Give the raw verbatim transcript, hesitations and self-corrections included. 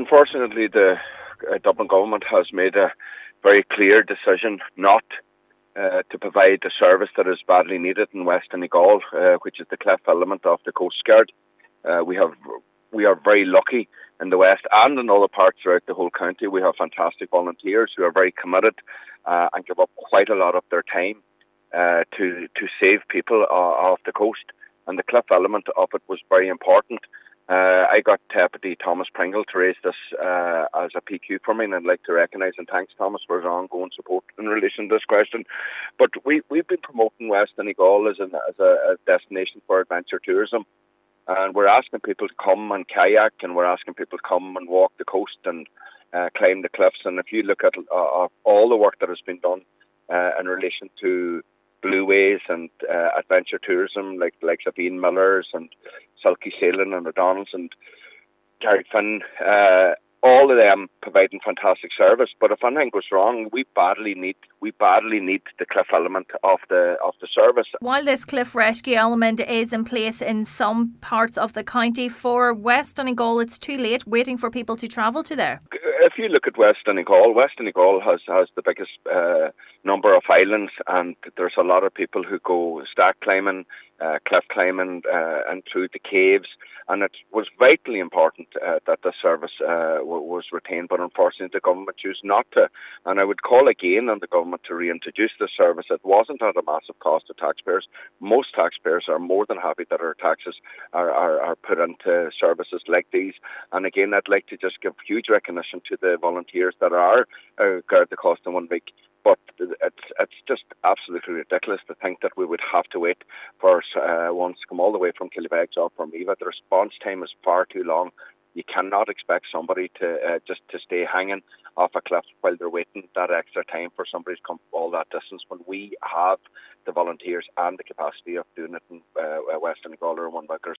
unfortunately, the uh, Dublin government has made a very clear decision not uh, to provide the service that is badly needed in West Donegal, uh, which is the Clef element of the Coast Guard. Uh, we have we are very lucky in the West and in other parts throughout the whole county. We have fantastic volunteers who are very committed uh, and give up quite a lot of their time uh, to to save people uh, off the coast. And the Cliff element of it was very important. Uh, I got Deputy Thomas Pringle to raise this uh, as a P Q for me, and I'd like to recognise and thanks Thomas for his ongoing support in relation to this question. But we, we've been promoting West Donegal as, an, as a, a destination for adventure tourism. And we're asking people to come and kayak, and we're asking people to come and walk the coast and uh, climb the cliffs. And if you look at uh, all the work that has been done uh, in relation to Blueways and uh, adventure tourism, like like Ian Miller's and Silky Sailing and O'Donnell's and Gary Finn, uh, all of them providing fantastic service. But if anything goes wrong, we badly need we badly need the cliff element of the of the service. While this cliff rescue element is in place in some parts of the county, for West Donegal it's too late, waiting for people to travel to there. If you look at West Donegal, West Donegal has, has the biggest uh, number of islands, and there's a lot of people who go stack climbing, uh, cliff climbing, uh, and through the caves. And it was vitally important uh, that the service uh, w- was retained, but unfortunately the government chose not to. And I would call again on the government to reintroduce the service. It wasn't at a massive cost to taxpayers. Most taxpayers are more than happy that our taxes are, are, are put into services like these. And again, I'd like to just give huge recognition to the volunteers that are uh, guard the cost in one week. But it's it's just absolutely ridiculous to think that we would have to wait for uh, ones to come all the way from Killybegs or from Eva. The response time is far too long. You cannot expect somebody to uh, just to stay hanging off a cliff while they're waiting that extra time for somebody to come all that distance when we have the volunteers and the capacity of doing it in uh, West Donegal or one week.